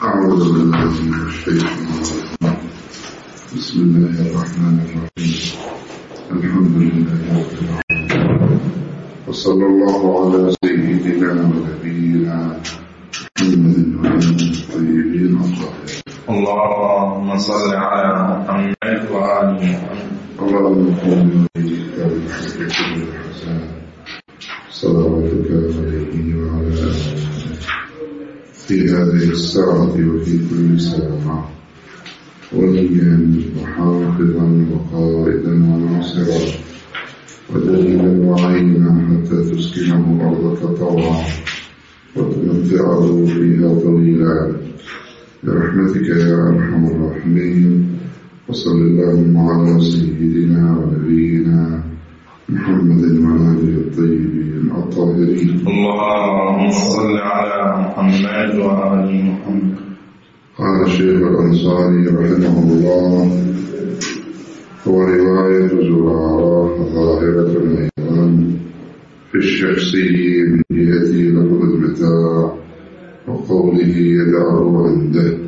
أعوذ بالله من الشيطان الرجيم. بسم الله الرحمن الرحيم. الحمد لله رب العالمين، وصلى الله على سيدنا ونبينا محمد وعلى الطيبين الطاهرين. اللهم صل على محمد وآل محمد. اللهم كن وليك بالحق كل الحسن صلواتك عليه وعلى آله في هذه الساعة وفي كل ساعة، وليا وحافظا وقائدا وناصرا ودليلا وعينا حتى تسكنه أرضك طوعا وتمتعه فيها طويلا برحمتك يا أرحم الراحمين. وصل اللهم على سيدنا ونبينا محمد وعلى آله الطيبين الطاهرين. اللهم صل على محمد وآل محمد. قال الشيخ الأنصاري رحمه الله: هو رواية زرارة ظاهرة أيضا في الشخصي من جهة لفظ المتاع وقوله يدعه عنده.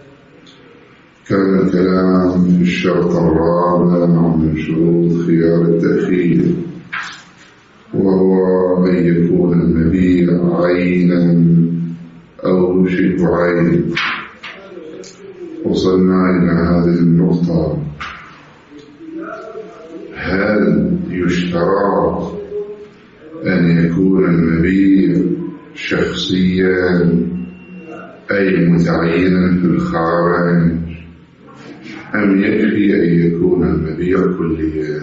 كان الكلام في الشرط الرابع من شروط خيار التأخير، وهو أن يكون المبيع عينا أو شبه عين. وصلنا إلى هذه النقطة: هل يشترط أن يكون المبيع شخصيا أي متعينا في الخارج، أم يكفي أن يكون المبيع كليا؟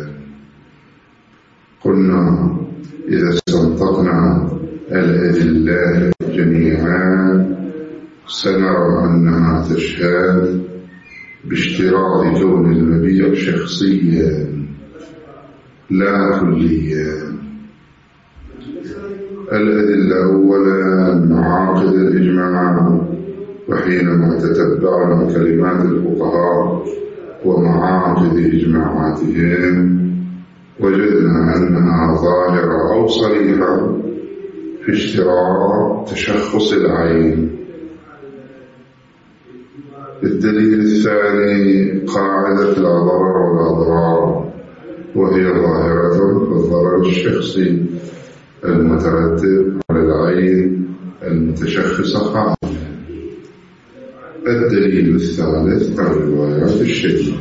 قلنا إذا استنطقنا الأدلة جميعا سنرى أنها تشهد باشتراط كون المبيع شخصيا لا كليا. الأدلة أولا معاقد الإجماع، وحينما تتبعنا كلمات الفقهاء ومعاقد إجماعاتهم وجدنا أنها ظاهرة أو صريحة في اشتراط تشخص العين. الدليل الثاني قاعدة لا ضرر ولا ضرار، وهي ظاهرة في الضرر الشخصي المترتب على العين المتشخصة خارجا. الدليل الثالث الروايات الشديدة.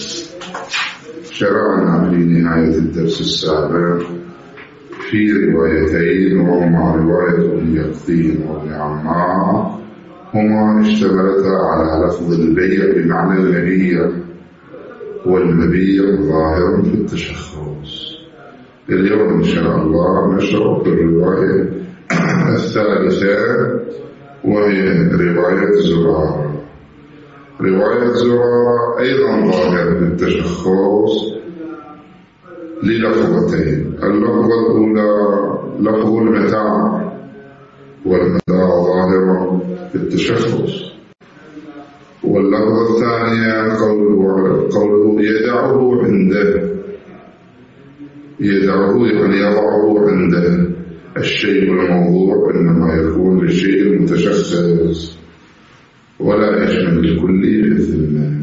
شرعنا في نهاية الدرس السابق في روايتين، وهما رواية ابن يقظين وابن عمار، هما اشتملتا على لفظ البيع بمعنى المبيع، والمبيع ظاهر في التشخص. اليوم إن شاء الله نشرح الرواية الثالثة، وهي رواية زرارة. رواية زرارة أيضا ظاهر في التشخص للفظتين. اللفظة الأولى لفظ المتاع، والمتاع ظاهر في التشخص. واللفظة الثانية قوله يدعه عنده. يدعه يعني يضعه عنده. الشيء الموضوع إنما يكون للشيء المتشخص ولا يشمل الكلي في الذمة.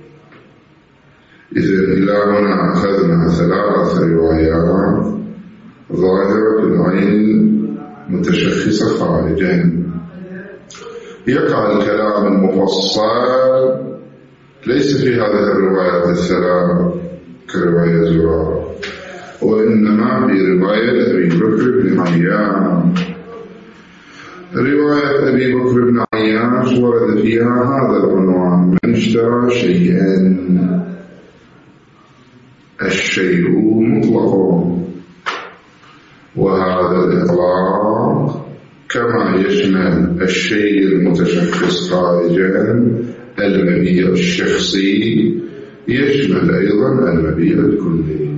إذا إلى هنا أخذنا ثلاث روايات ظاهرة في العين متشخصة خارجا. يقع الكلام المفصل ليس في هذه الروايات الثلاث كرواية زرارة، وإنما في رواية أبي بكر بن عياش. رواية أبي بكر بن عياش ورد فيها هذا العنوان: من اشترى شيئا. الشيء مطلق، وهذا الإطلاق كما يشمل الشيء المتشخص خارجا المبيع الشخصي يشمل أيضا المبيع الكلي.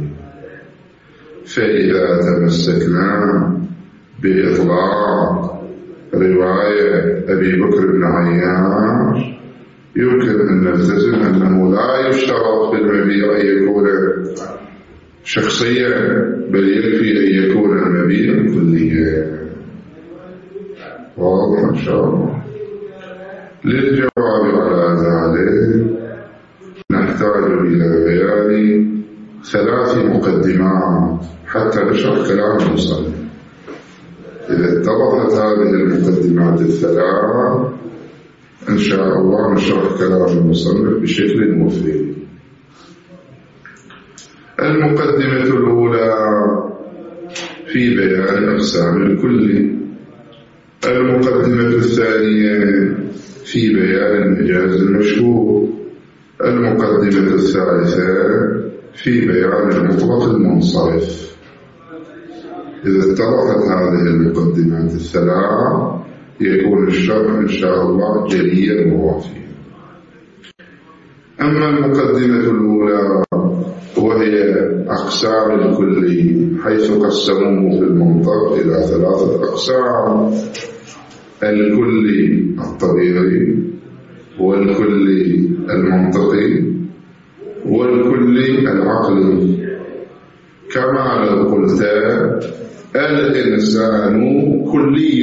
فإذا تمسكنا بإطلاق رواية أبي بكر بن عياش يمكن أن نلتزم أنه لا يشترط في المبيع أن يكون شخصيا، بل يكفي أن يكون المبيع كليا. واضح إن شاء الله. للجواب على ذلك نحتاج إلى بيان 3 مقدمات حتى نشرح كلام المصنف. إذا اتضحت هذه المقدمات ال3 إن شاء الله نشرح كلام المصنف بشكل مفيد. المقدمة الأولى في بيان أقسام الكلي. المقدمة الثانية في بيان المجاز المشهور. المقدمة الثالثة في بيان المطلق المنصرف. إذا اتضحت هذه المقدمات ال3 يكون الشرح إن شاء الله جليا ووافيا. أما المقدمة الأولى وهي أقسام الكلي، حيث قسموه في المنطق إلى 3 أقسام: الكلي الطبيعي، والكلي المنطقي، والكلي العقلي. كما لو قلت الإنسان كلي،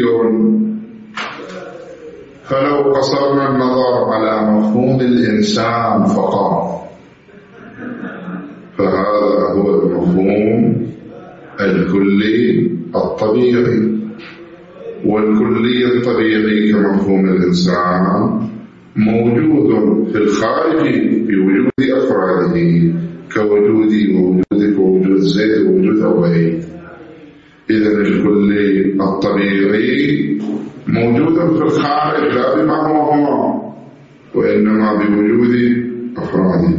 فلو قصرنا النظر على مفهوم الإنسان فقط فهذا هو المفهوم الكلي الطبيعي. والكلي الطبيعي كمفهوم الإنسان موجود في الخارج بوجود أفراده كوجودي ووجودك ووجود زيد ووجود عبيد. إذا الكلي الطبيعي موجود في الخارج لا بما هو وإنما بوجود أفراده.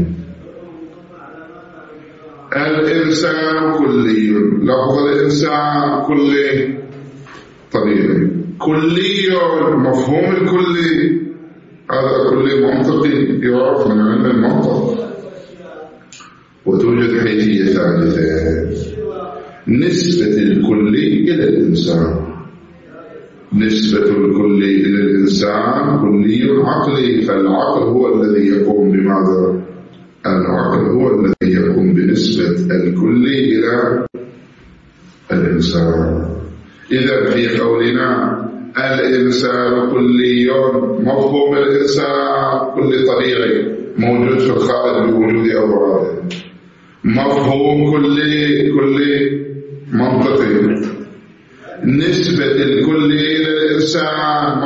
الإنسان كلي، لفظ الإنسان كلي طبيعي. كلي مفهوم الكلي هذا كلي منطقي يعرف من علم المنطق. وتوجد حيثية ثالثة: نسبة الكلي إلى الإنسان. نسبة الكلي إلى الإنسان كلي عقلي، فالعقل هو الذي يقوم بماذا؟ العقل هو الذي يقوم بنسبة الكلي إلى الإنسان. إذا في قولنا الإنسان كلي، مفهوم الإنسان كلي طبيعي موجود في الخارج بوجود أفراده. مفهوم كلي منطقي. نسبة الكلي إلى الإنسان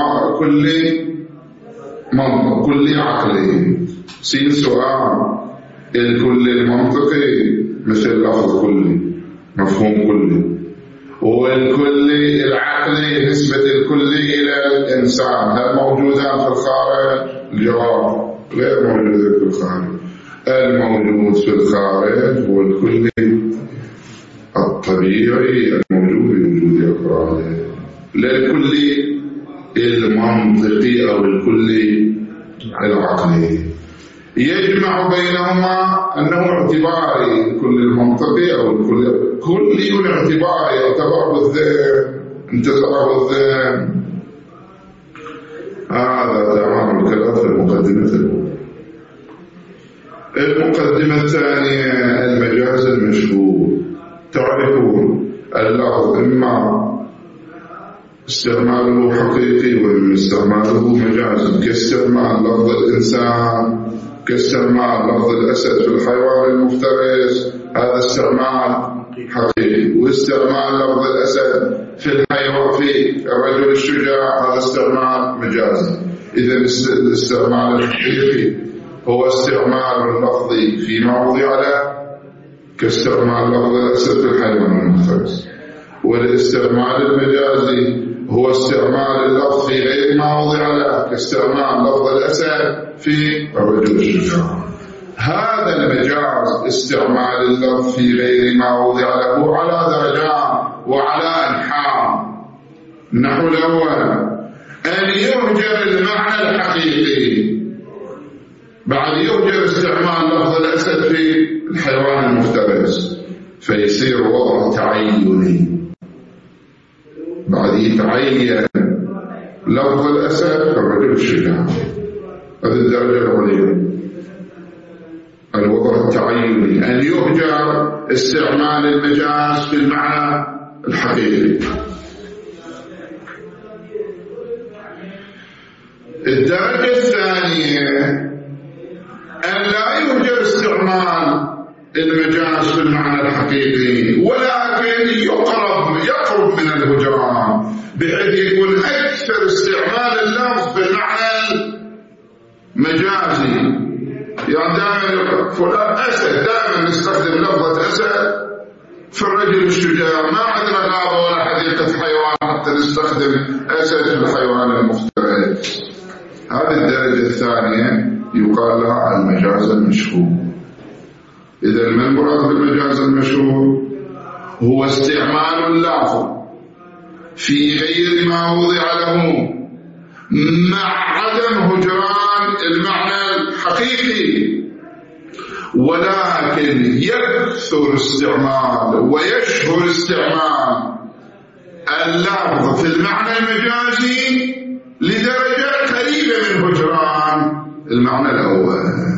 كلي عقلي. سين سؤال: الكلي المنطقي مثل لفظ كلي مفهوم كلي، والكلي العقلي نسبة الكلي إلى الإنسان هل موجودان في الخارج؟ الجواب: غير موجودة في الخارج. الموجود في الخارج هو الكلي الطبيعي الموجود بوجود أفراده، لا الكلي المنطقي أو الكلي العقلي. يجمع بينهما أنه اعتباري، كل المنطقي أو كلي اعتباري يعتبر بالذهن، أنت ترى بالذهن. هذا تمام الكلام في المقدمة الأولى. المقدمة الثانية المجاز المشهور. تعرفون اللفظ إما استعماله حقيقي وإما استعماله مجازي، كاستعمال لفظ الإنسان، كاستعمال لفظ الأسد في الحيوان المفترس، هذا استعمال حقيقي. واستعمال لفظ الأسد في الحيوان في الرجل الشجاع هذا استعمال مجازي. إذا الاستعمال الحقيقي هو استعمال اللفظ فيما وضع له كاستعمال لفظ الأسد في الحيوان المفترس. والاستعمال المجازي هو استعمال اللفظ في غير ما وضع له كاستعمال لفظ الأسد في الرجل الشجاع. هذا المجاز استعمال اللفظ في غير ما وضع له على درجات وعلى أنحاء. نحو الأول أن يهجر المعنى الحقيقي، بعد يهجر استعمال لفظ الأسد في الحيوان المفترس فيصير وضع تعيني، بعد يتعين لفظ الأسد في الرجل الشجاع. هذه الدرجة العليا الوضع التعيني، أن يهجر استعمال المجاز في المعنى الحقيقي. الدرجة الثانية أن لا يوجد استعمال المجاز في المعنى الحقيقي، ولكن يقرب من الهجران، بحيث يكون أكثر استعمال اللفظ في المعنى المجازي. يعني دائما فلان أسد، دائما نستخدم لفظة أسد في الرجل الشجاع، ما عندنا غابة ولا حديقة حيوان حتى نستخدم أسد في الحيوان المفترس. هذه الدرجة الثانية يقال لها المجاز المشهور. إذا ما المراد بالمجاز المشهور؟ هو استعمال اللفظ في غير ما وضع له مع عدم هجران المعنى الحقيقي، ولكن يكثر استعمال ويشهر استعمال اللفظ في المعنى المجازي لدرجة قريبة من هجران المعنى الأول.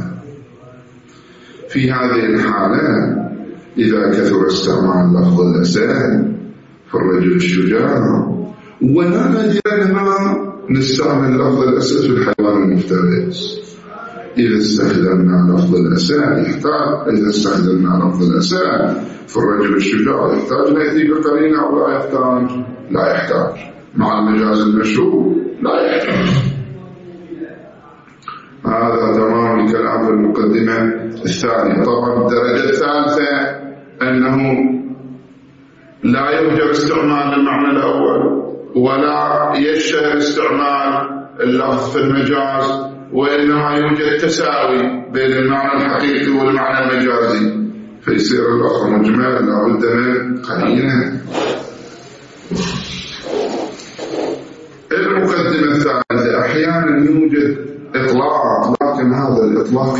في هذه الحالة إذا كثر استعمال لفظ الأسد في الرجل الشجاع ولا مجالنا نستعمل لفظ الأسد في الحيوان المفترس. إذا استخدمنا لفظ الأسد يحتاج، إذا استخدمنا لفظ الأسد في الرجل الشجاع يحتاج نأتي بقرينة أو لا يحتاج؟ لا يحتاج. مع المجاز المشهور لا يحتاج. هذا تمام الكلام في المقدمة الثانية. طبعا الدرجة الثالثة أنه لا يوجد استعمال المعنى الأول ولا يشتهر استعمال اللفظ في المجاز، وإنما يوجد تساوي بين المعنى الحقيقي والمعنى المجازي، فيصير الأخر مجمل لابد من قرينة. المقدمة الثالثة أحيانا يوجد إطلاق، لكن هذا الإطلاق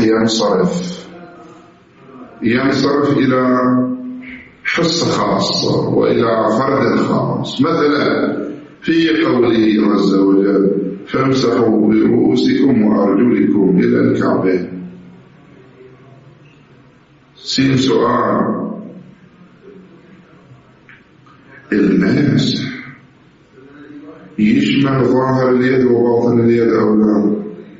ينصرف إلى حصة خاصة وإلى فرد خاص. مثلا في قوله عز وجل فامسحوا برؤوسكم وأرجلكم إلى الكعبين. سين سؤال، المسح يشمل ظاهر اليد وباطن اليد أو لا؟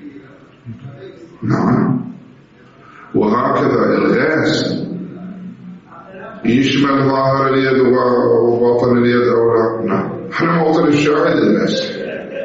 نعم. وهكذا الغسل يشمل ظاهر اليد وباطن اليد أو لا؟ نعم. احنا موطن الشاهد المسح.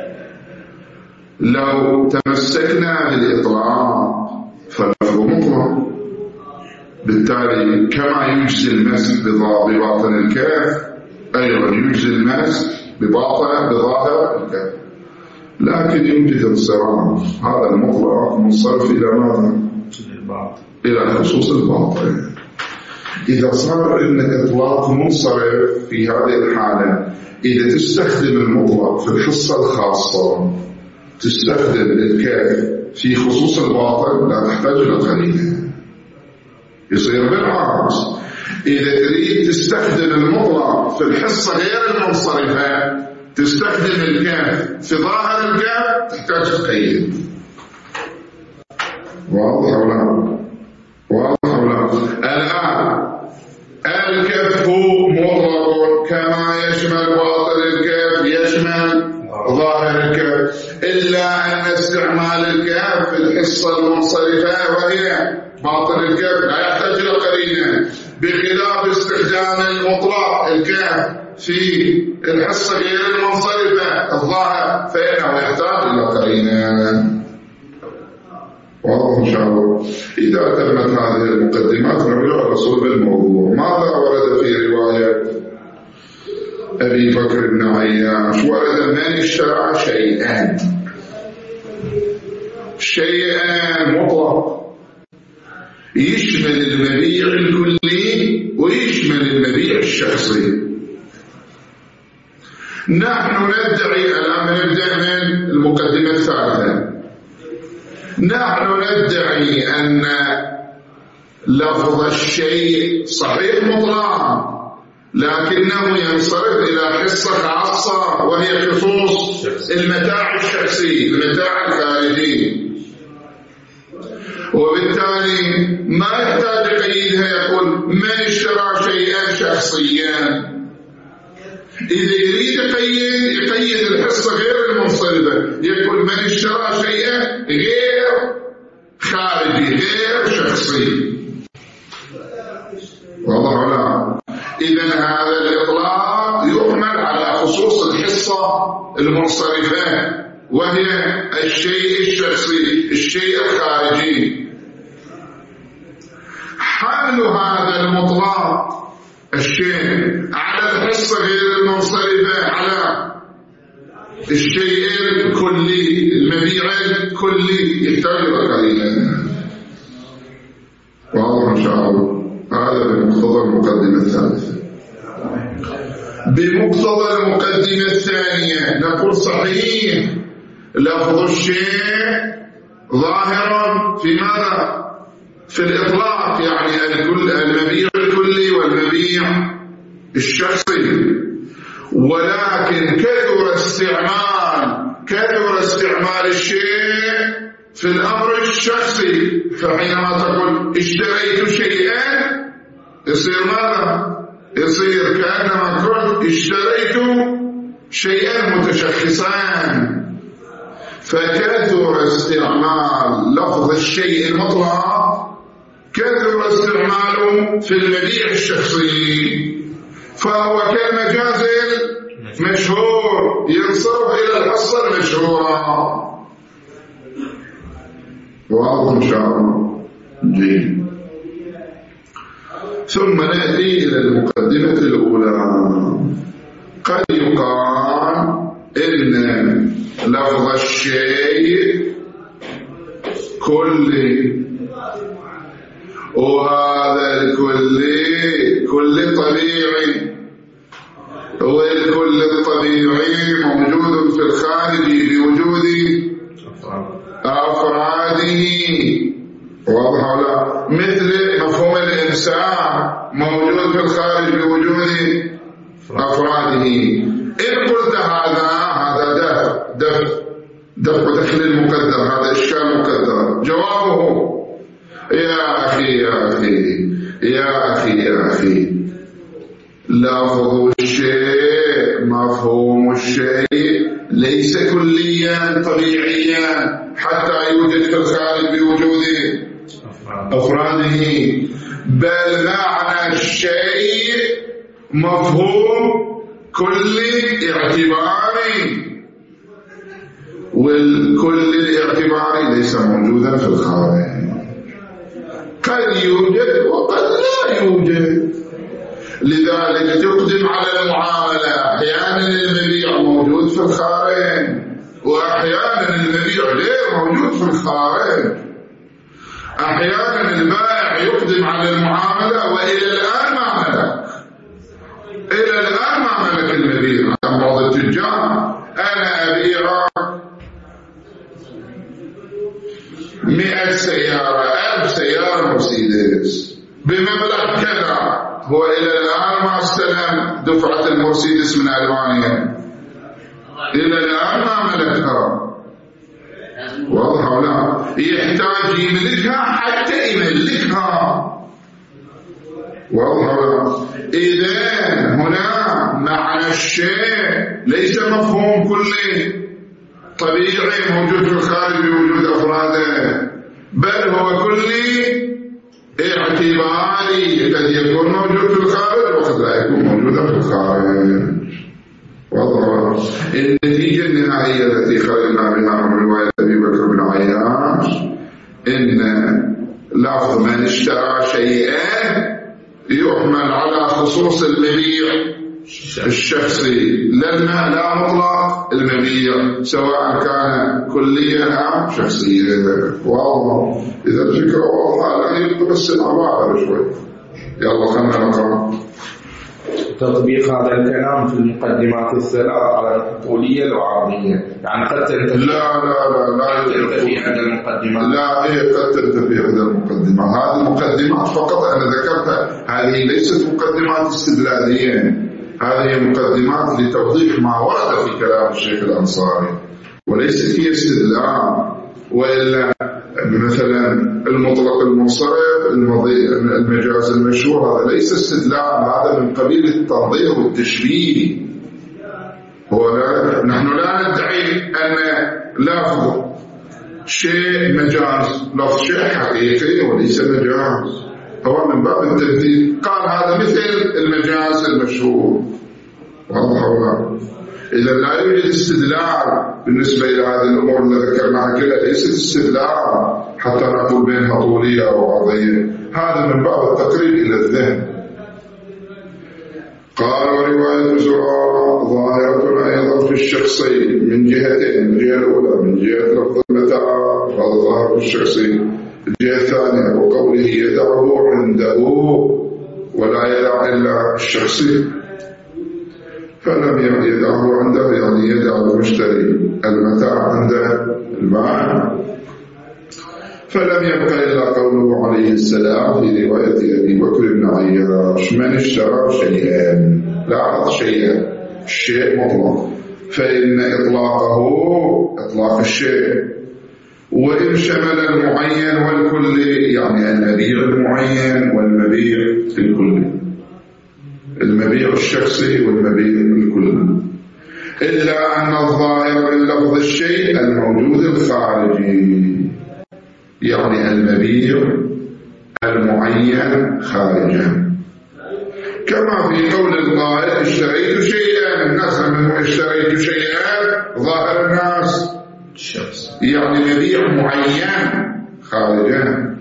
لو تمسكنا بالإطلاق فاللفظ مطلق، بالتالي كما يجزي المسح بباطن الكاف أيضا يجزي المسح بظاهر الكاف. لكن يوجد انصراف، هذا المطلق منصرف إلى ماذا؟ إلى خصوص الباطن. إذا صار إن إطلاق منصرف في هذه الحالة، إذا تستخدم المطلق في الحصة الخاصة تستخدم الكاف في خصوص الباطن لا تحتاج إلى قرينة. يصير بالعكس، إذا تريد تستخدم المطلق في الحصة غير المنصرفة تستخدم الكاف في ظاهر الكاف تحتاج تقيد. واضح أو لا؟ واضح أو لا؟ الآن الكف مطلق كما يشمل باطن الكاف يشمل ظاهر الكاف، إلا أن استعمال الكاف في الحصة المنصرفة وهي باطن الكاف لا يحتاج إلى قرينة، بخلاف استخدام المطلق الكاف في الحصة غير المنصرفة الظاهر فإنه يحتاج إلى قرينة. واضح إن شاء الله. إذا تمت هذه المقدمات نرجع إلى صلب الموضوع. ماذا ورد في رواية أبي بكر بن عياش؟ ورد من اشترى شيئا مطلق يشمل المبيع الكلي ويشمل المبيع الشخصي. نحن ندعي الآن نبدأ من المقدمة الثالثة. نحن ندعي أن لفظ الشيء صحيح مطلق لكنه ينصرف إلى حصة خاصة وهي خصوص المتاع الشخصي، المتاع الخارجي، وبالتالي ما يحتاج قيدها. يقول من اشترى شيئا شخصيا، إذا يريد يقيد الحصة غير المنصرفة، يقول من اشترى شيئا غير خارجي غير شخصي. واضح ولا؟ إذن هذا الإطلاق يحمل على خصوص الحصة المنصرفة وهي الشيء الشخصي الشيء الخارجي. حمل هذا المطلق الشيء على الحصة غير المنصرفة على الشيء الكلي المبيع الكلي يحتاج إلى قليلا. واضح إن شاء الله؟ هذا بمقتضى المقدمة الثالثة. بمقتضى المقدمة الثانية نقول صحيح لفظ الشيء ظاهرا في ماذا؟ في الإطلاق، يعني المبيع الكلي والمبيع الشخصي، ولكن كثر استعمال الشيء في الأمر الشخصي. فحينما تقول اشتريت شيئا يصير ماذا؟ يصير كأنما قلت اشتريت شيئا متشخصا. فكثر استعمال لفظ الشيء المطلق كثر استعماله في المبيع الشخصي، فهو كالمجاز المشهور ينصرف إلى الحصة المشهورة. واضح إن شاء الله؟ جيد. ثم نأتي إلى المقدمة الأولى. قد يقال إن لفظ الشيء كلي، وهذا كل طبيعي، والكل الطبيعي موجود في الخارج بوجود أفراده. واضح ولا؟ مثل مفهوم الإنسان موجود في الخارج بوجود أفراده. إن قلت هذا دفع المقدر، هذا إشكال مقدر. جوابه يا أخي لفظ الشيء مفهوم الشيء ليس كليا طبيعيا حتى يوجد في الخارج بوجود أفراده، بل معنى الشيء مفهوم كلي اعتباري، والكل الاعتباري ليس موجودا في الخارج. قد يوجد وقد لا يوجد. لذلك تقدم على المعاملة. أحيانا المبيع موجود في الخارج، وأحيانا المبيع غير موجود في الخارج. أحيانا البائع يقدم على المعاملة وإلى الآن ما ملك المبيع. عن بعض التجار أنا أبيع 100 سيارة 1000 سيارة مرسيدس بمبلغ كذا، هو إلى الآن ما استلم دفعة المرسيدس من ألمانيا، إلى الآن ما ملكها. واضح ولا؟ يحتاج يملكها حتى يملكها. واضح ولا؟ إذا هنا معنى الشيء ليس مفهوم كلي طبيعي موجود في الخارج بوجود أفراده، بل هو كلي اعتباري، قد يكون موجود في الخارج وقد لا يكون موجودا في الخارج. واضح؟ النتيجة النهائية التي خرجنا بها من رواية أبي بكر بن عياش إن لفظ من اشترى شيئا يحمل على خصوص المبيع الشخصي، لا مطلق المبيع سواء كان كليا أو شخصيا. واضح؟ إذا الفكرة واضحة لا يبدو بس العبارة شوي. يلا خلنا نقرأ. تطبيق هذا الكلام في المقدمات الثلاث على الطولية والعرضية، يعني قد تنتهي لا تنتهي هذا المقدمات. لا هي قد تنتهي هذا المقدمات. هذه المقدمات فقط أنا ذكرتها، هذه ليست مقدمات استدلالية، هذه مقدمات لتوضيح ما ورد في كلام الشيخ الأنصاري، وليست هي استدلال. وإلا مثلا المطلق المنصرف المجاز المشهور هذا ليس استدلال، هذا من قبيل التنظير والتشبيه. نحن لا ندعي أن لفظ شيء مجاز، لفظ شيء حقيقي وليس مجاز، هو من باب التبديل. قال هذا مثل المجاز المشهور، واضح ولا؟ إذا لا يوجد استدلال بالنسبة إلى هذه الأمور اللي ذكرناها كلها، ليست استدلال حتى نقول بينها طولية أو عرضية، هذا من باب التقريب إلى الذهن. قال ورواية زرارة ظاهرة أيضا في الشخصين من جهتين، الجهة الأولى من جهة لفظ المتاع، هذا ظاهر في الشخصين. الجهة الثانية وقوله يدعه عنده ولا يدع إلا الشخصي، فلم يدعه عنده يعني يدع المشتري المتاع عند البائع، فلم يبق إلا قوله عليه السلام في رواية أبي بكر بن عياش: من اشترى شيئا، لا شيئا، الشيء مطلق، فإن إطلاقه إطلاق الشيء، وإن شمل المعين والكلي، يعني المبيع المعين والمبيع الكلي، المبيع الشخصي والمبيع الكلي، إلا أن الظاهر من لفظ الشيء الموجود الخارجي، يعني المبيع المعين خارجا، كما في قول القائل اشتريت شيئا، الناس منه اشتريت شيئا ظاهر الناس يعني مبيع معين خارجا.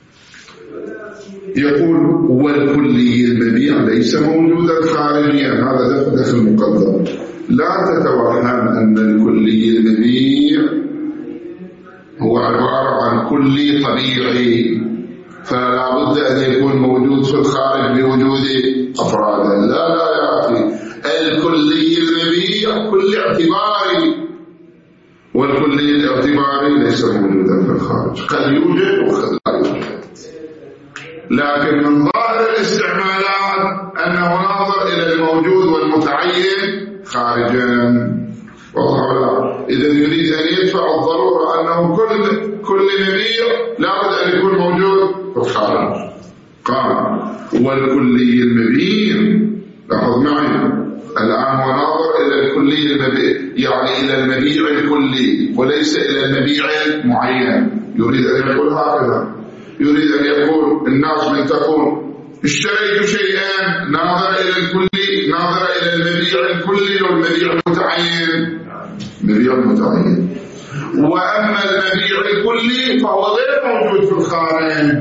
يقول والكلي المبيع ليس موجودا خارجيا، هذا دخل مقدر. لا تتوهم أن الكلي المبيع هو عبارة عن كلي طبيعي، فلا بد أن يكون موجود في الخارج بوجود أفراده. لا يا أخي، الكلي المبيع كل اعتباري، والكلي الاعتباري ليس موجودا في الخارج، قد يوجد وقد لا يوجد، لكن من ظاهر الاستعمالات أنه ناظر إلى الموجود والمتعين خارجا، واضح ولا؟ إذا يريد أن يدفع الضرورة أنه كل مبيع لابد أن يكون موجود في الخارج. قال والكلي المبيع، لاحظ معي الآن هو ناظر إلى الكلي المبيع، يعني إلى المبيع الكلي وليس إلى المبيع المعين. يريد أن يقول هكذا، يريد أن يقول الناس من تقول اشتريت شيئا ناظر إلى الكلي، ناظر إلى المبيع الكلي والمبيع المتعين، مبيع المتعين. وأما المبيع الكلي فهو غير موجود في الخارج،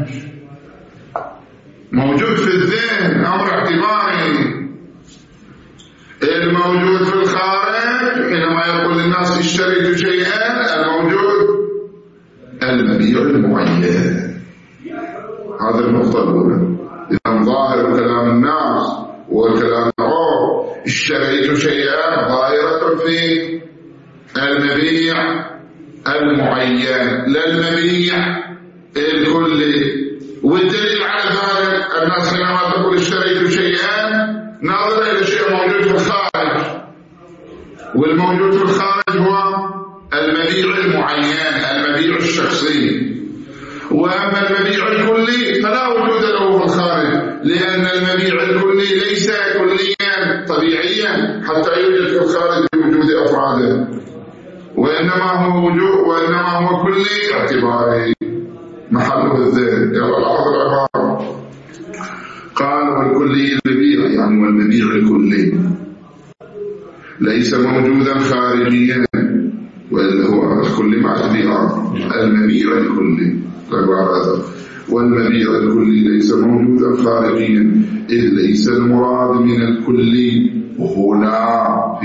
موجود في الذهن، أمر اعتباري. الموجود في الخارج حينما يقول الناس اشتريت شيئا، الموجود المبيع المعين. هذا النقطة الأولى. إذا ظاهر كلام الناس وكلام العرب اشتريت شيئا ظاهرة في المبيع المعين لا المبيع الكلي. والدليل على ذلك الناس حينما تقول اشتريت شيئا ناظر إلى شيء موجود في الخارج، والموجود في الخارج هو المبيع المعين، المبيع الشخصي. وأما المبيع الكلي فلا وجود له في الخارج، لأن المبيع الكلي ليس كليا طبيعيا حتى يوجد في الخارج بوجود أفراده، وإنما هو كلي اعتباري محله الذهن. يلا لاحظ العبارة، قال والكلي المبيع يعني والمبيع الكلي ليس موجودا خارجيا، وإلا هو الكلي مع البيع، المبيع الكلي والمبيع الكلي ليس موجودا خارجيا، إذ ليس المراد من الكلي هنا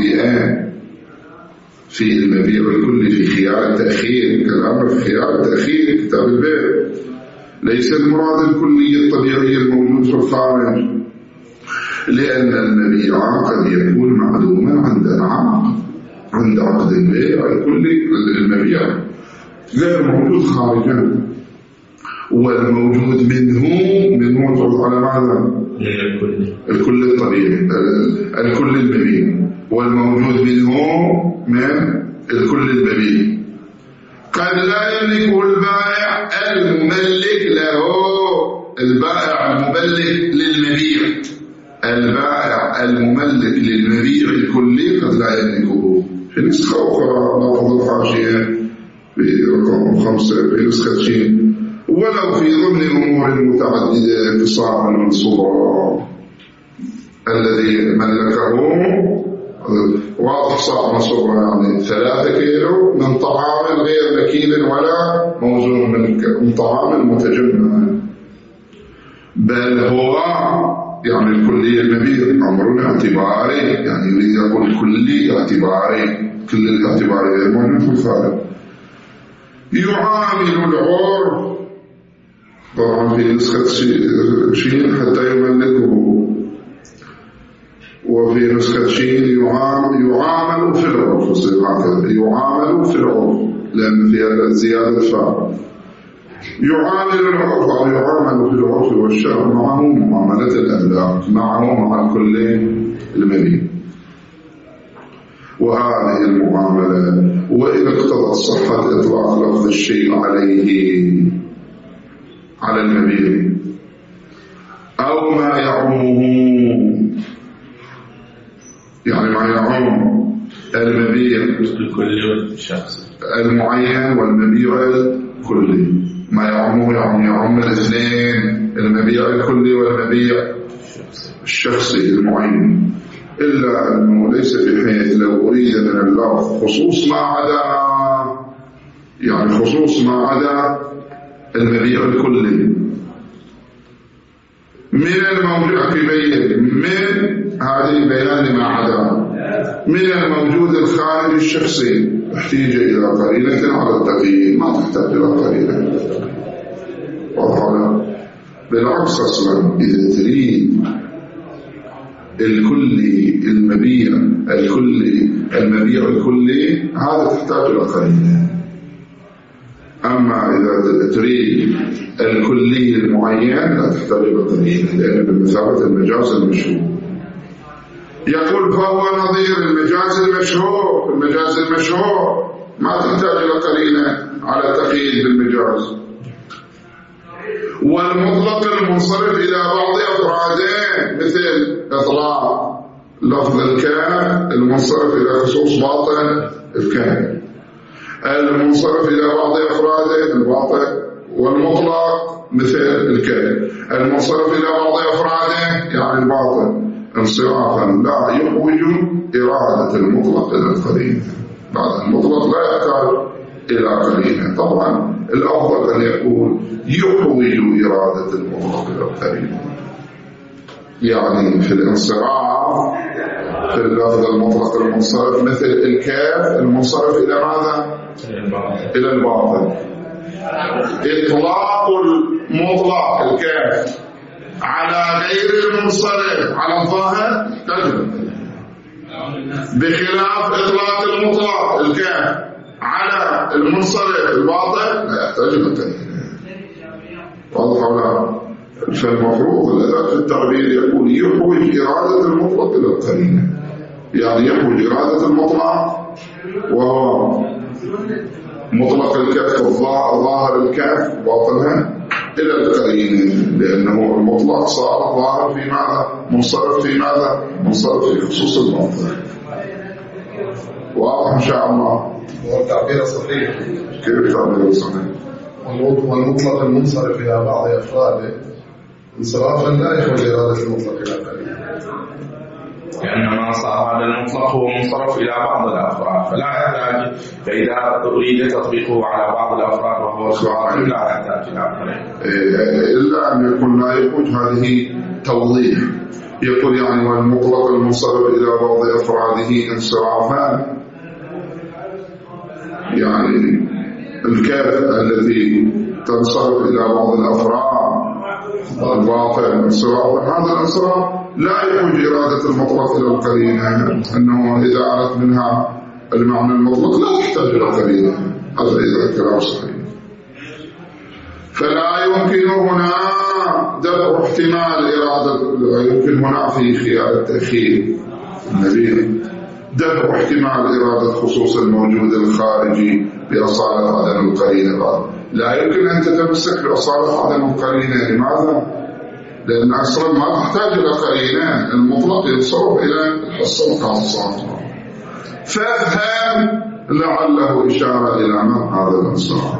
في المبيع الكلي في خيار التأخير، كلام في خيار التأخير كتاب البيع. ليس المراد الكلي الطبيعي الموجود في الخارج، لأن المبيع قد يكون معلوما عند عقد البيع الكلي، المبيع غير موجود خارجا، والموجود منه على ماذا؟ الكل الطبيعي، الكل المبيع، والموجود منه من الكل المبيع. قد لا يملكه البائع المملك له، البائع المملك للمبيع البائع المملك للمبيع الكلي قد لا يملكه. في نسخة أخرى لاحظ الحاشية في رقم 5 في نسخة شين، ولو في ضمن أمور متعددة كصاع المنصوبة الذي ملكه، واضح صاع منصوبة يعني 3 كيلو من طعام غير مكيل ولا موزون من طعام متجمع، بل هو يعني الكلي المبيع أمر اعتباري، يعني يريد يقول كلي اعتباري، كل الاعتباري المهم في الخارج. يعامل العرف طبعا في نسخة شين حتى يملكه، وفي نسخة شين يعامل في العرف، يعامل في العرف لأن فيها زيادة فاعل. يعامل العرف أو يعامل في العرف والشرع معه معاملة الأهلاك، معه مع الكل المبيع. وهذه المعاملة وإن اقتضت صحة إطلاق لفظ الشيء عليه على المبيع أو ما يعمه، يعني ما يعم المبيع الكلي والشخصي المعين والمبيع الكلي، ما يعمه يعم الاثنين، المبيع الكلي والمبيع الشخصي المعين، إلا أنه ليس بحيث لو أريد من اللفظ خصوص ما عدا، يعني خصوص ما عدا المبيع الكلي من الموجود من هذه بيان ما عدا من الموجود الخارج الشخصي، احتيج إلى قرينة على التقييد، ما تحتاج إلى قرينة. واضح؟ بالعكس أصلا إذا تريد الكلي المبيع الكلي هذا تحتاج إلى قرينة. أما إذا تريد الكلي المعين لا تحتاج إلى قرينة، لأن بمثابة المجاز المشهور. يقول فهو نظير المجاز المشهور، المجاز المشهور ما تحتاج إلى قرينة على التقييد بالمجاز. والمطلق المنصرف إلى بعض أفراده مثل إطلاق لفظ الكاف المنصرف إلى خصوص باطن الكاف، المنصرف إلى بعض أفراده الباطن، والمطلق مثل الكاف المنصرف إلى بعض أفراده يعني الباطن انصرافا لا يحوج إرادة المطلق إلى القرينة. بعد المطلق لا يحتاج إلى قرينة. طبعا الأفضل أن يقول يحوج إرادة المطلق إلى القرينة، يعني في الانصراف في اللفظ المطلق المنصرف مثل الكاف المنصرف إلى ماذا؟ إلى الباطن. إطلاق المطلق الكاف على غير المنصرف على الظاهر تجربة، بخلاف إطلاق المطلق الكاف على المنصرف الباطن لا يحتاج إلى قرينة. واضح ولا؟ فالمفروض الأداة في التعبير يقول يحوج إرادة المطلق إلى القرينة، يعني يحوج إرادة المطلق وهو مطلق الكاف ظاهر الكاف باطنها إلى القرينة، لأنه المطلق صار ظاهر في ماذا؟ منصرف في ماذا؟ منصرف في خصوص الباطن. واضح إن شاء الله؟ والتعبير صحيح. كيف التعبير صحيح؟ والمطلق المنصرف إلى بعض أفراده انصرافا لا يحوج إرادة المطلق إلى القرينة، لأن ما صار هذا المطلق هو منصرف إلى بعض الأفراد فلا يحتاج، فإذا أريد تطبيقه على بعض الأفراد وهو صراحة لا يحتاج إلى قرينة، إلا أن يكون لا يحوج. هذه توضيح. يقول يعني والمطلق المنصرف إلى بعض أفراده انصرافا، يعني الكاف التي تنصرف إلى بعض الأفراد الباطن انصرافا، هذا الانصراف لا يحوج إرادة المطلق إلى القرينة، أنه إذا أردت منها المعنى المطلق لا تحتاج إلى قرينة. هذا إذا الكلام صحيح. فلا يمكن هنا دفع احتمال إرادة، يمكن هنا في خيار التأخير النبي دفع احتمال إرادة خصوص الموجود الخارجي بأصالة عدم القرينة. لا يمكن أن تتمسك بأصالة عدم القرينة. لماذا؟ لأن أصلا ما تحتاج إلى قرينة، المطلق ينصرف إلى الحصة الخاصة. فافهم لعله إشارة إلى ما هذا الإنصاف،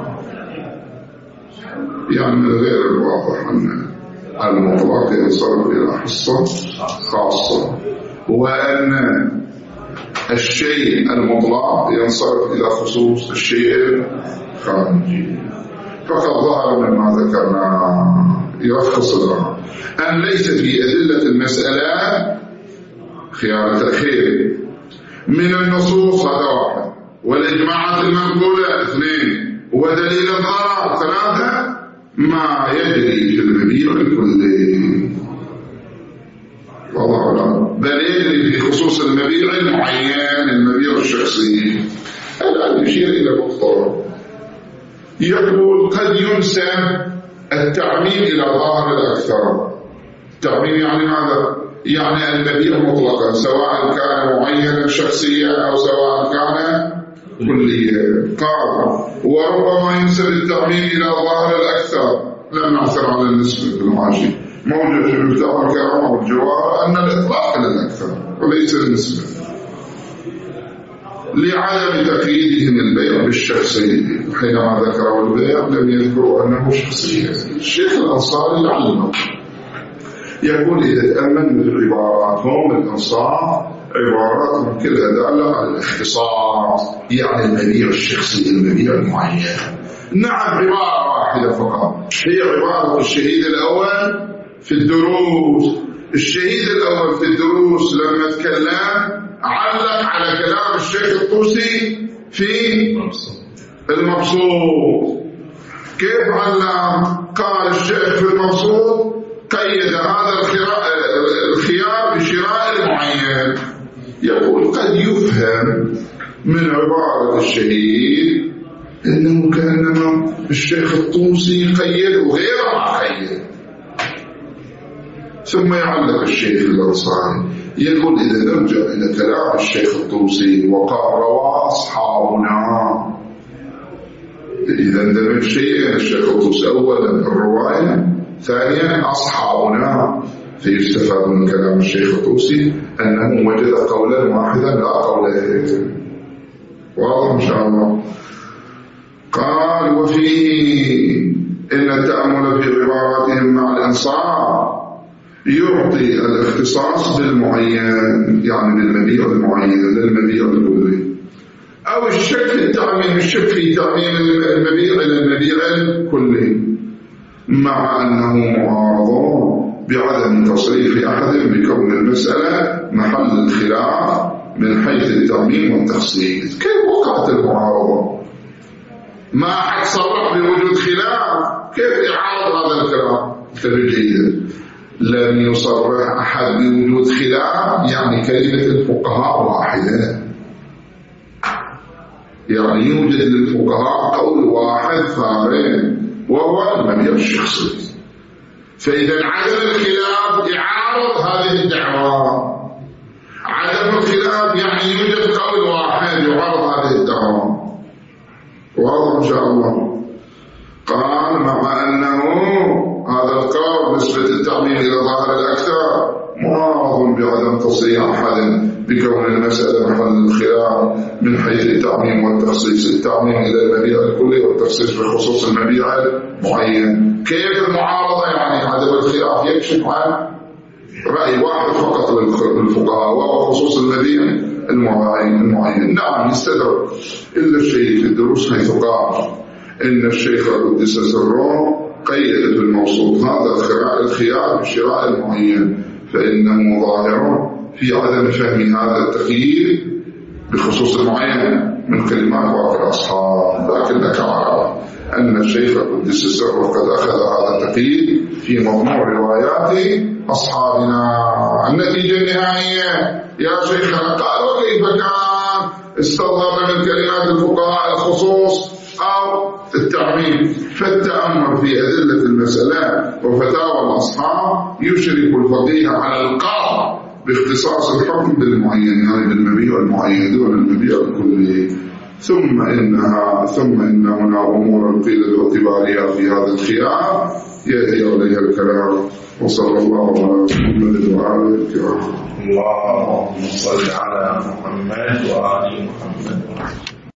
يعني من غير الواضح أن المطلق ينصرف إلى حصة خاصة، وأن الشيء المطلق ينصرف إلى خصوص الشيء الخارجي. فقد ظهر مما ذكرنا يلخص الأمر أن ليس في أدلة المسألة خيار تأخير من النصوص، هذا واحد، والإجماعات المنقولة اثنين، ودليل الضرر ثلاثة، ما يجري في المبيع الكلي والله، بل يجري في خصوص المبيع المعين، المبيع الشخصي. الآن يشير إلى نقطة، يقول قد ينسى التعميم إلى ظاهر الأكثر. التعميم يعني ماذا؟ يعني المبيع مطلقا سواء كان معينا شخصيا أو سواء كان كليا. قال وربما ينسب التعميم إلى ظاهر الأكثر، لم نعثر على النسبة في المعاشي، موجود في المفتاح الكرامة والجوار أن الإطلاق للأكثر وليس النسبة، لعدم تقييدهم البيع بالشخصي. حينما ذكروا البيع لم يذكروا أنه شخصي. الشيخ الأنصاري علمه يقول إذا تأمل بعباراتهم الأنصار عباراتهم كلها دالة على الاختصاص، يعني المبيع الشخصي، المبيع المعين. نعم عبارة واحدة فقط هي عبارة الشهيد الأول في الدروس. الشهيد الأول في الدروس لما تكلم علق على كلام الشيخ الطوسي في المبسوط. كيف علق؟ قال الشيخ في المبسوط قيد هذا الخيار بشراء المعين. يقول قد يفهم من عبارة الشهيد إنه كأنما الشيخ الطوسي قيد وغير ما قيد. ثم يعلق الشيخ الأنصاري يقول إذا نرجع إلى كلام الشيخ الطوسي وقال روى أصحابنا، إذا اندمج شيئا الشيخ الطوسي أولا الرواية، ثانيا أصحابنا، فيستفاد من كلام الشيخ الطوسي أنه وجد قولا واحدا لا قولين. واضح إن شاء الله. قال وفيه إن التأمل في عباراتهم مع الإنصاف يعطي الاختصاص بالمعين، يعني بالمبيع المعين للمبيع الكلي، أو الشك في التعميم، الشك في تعميم المبيع إلى المبيع الكلي، مع أنه معارض بعدم تصريف أحد بكون المسألة محل الخلاف من حيث التعميم والتخصيص. كيف وقعت المعارضة؟ ما أحد صرح بوجود خلاف، كيف يعارض هذا الكلام؟ انتبه جيدا، لم يصرح أحد بوجود خلاف، يعني كلمة الفقهاء واحدة، يعني يوجد للفقهاء قول واحد فارغ وهو المبيع الشخصي. فإذا عدم الخلاف يعارض هذه الدعوة، عدم الخلاف يعني يوجد قول واحد يعارض هذه الدعوة. واضح إن شاء الله. قال مع أنه هذا القول نسبة التعميم إلى ظاهر الأكثر معارض بعدم تصريح أحد بكون المسألة محل الخلاف من حيث التعميم والتخصيص، التعميم إلى المبيع الكلي والتخصيص بخصوص المبيع المعين. كيف المعارضة؟ يعني عدم الخلاف يكشف عن رأي واحد فقط للفقهاء وهو خصوص المبيع المعين. نعم يستدرك إلا الشيء في الدروس حيث قال إن الشيخ قدس سره قيد في الموصوف هذا الخيار بالشراء المعين، فإنه ظاهر في عدم فهم هذا التقييد بخصوص المعين من كلمات واقع الأصحاب. لكنك عارف أن الشيخ قدس سره قد أخذ هذا التقييد في مضمون روايات أصحابنا. النتيجة النهائية يا شيخنا قال وكيف كان استظهر من كلمات الفقهاء الخصوص أو التعميم؟ فالتأمل في أدلة المسألة وفتاوى الأصحاب يشرك الفقيه على القاطع باختصاص الحكم بالمعين، يعني بالمبيع المعين دون المبيع الكلي. ثم إن هنا أمور قيل باعتبارها في هذا الخيار يأتي عليها الكلام. وصلى الله على محمد وآله الكرام. اللهم صل على محمد وآل محمد.